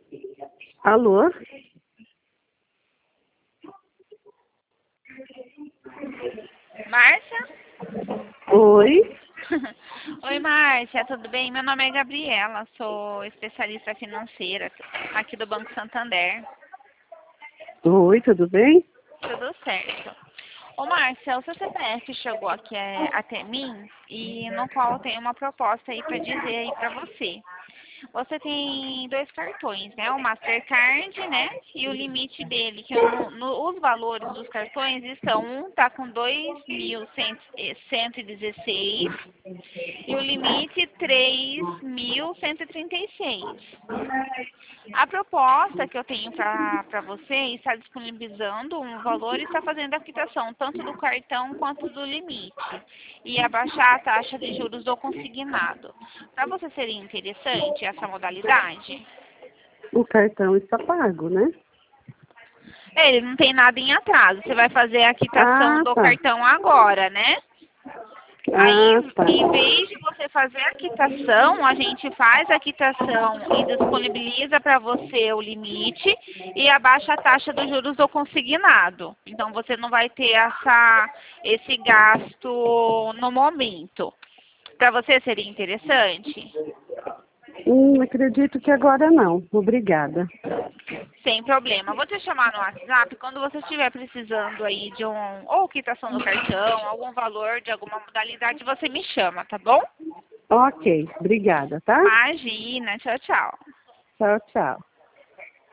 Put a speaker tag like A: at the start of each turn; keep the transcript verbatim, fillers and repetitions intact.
A: Alô?
B: Márcia?
A: Oi?
B: Oi, Márcia, tudo bem? Meu nome é Gabriela, sou especialista financeira aqui do Banco Santander.
A: Oi, tudo bem?
B: Tudo certo. Ô, Márcia, o seu C P F chegou aqui é, até mim e no qual eu tenho uma proposta aí para dizer aí para você. Você tem dois cartões, né? O Mastercard, né? E o limite dele, que eu não- no- os valores dos cartões estão, um tá com dois mil cento e dezesseis e o limite três mil cento e trinta e seis. A proposta que eu tenho para você está disponibilizando um valor e está fazendo a quitação tanto do cartão quanto do limite e abaixar a taxa de juros do consignado. Para você seria interessante essa modalidade?
A: O cartão está pago, né?
B: É, ele não tem nada em atraso. Você vai fazer a quitação
A: Ah,
B: do
A: tá.
B: cartão agora, né? Aí,
A: Ah, tá.
B: em vez de você fazer a quitação, a gente faz a quitação e disponibiliza para você o limite e abaixa a taxa dos juros do consignado. Então, você não vai ter essa, esse gasto no momento. Para você seria interessante?
A: Hum, acredito que agora não. Obrigada.
B: Sem problema. Vou te chamar no WhatsApp quando você estiver precisando aí de um, ou quitação do cartão, algum valor de alguma modalidade, você me chama, tá bom?
A: Ok, obrigada, tá?
B: Imagina. Tchau, tchau.
A: Tchau, tchau.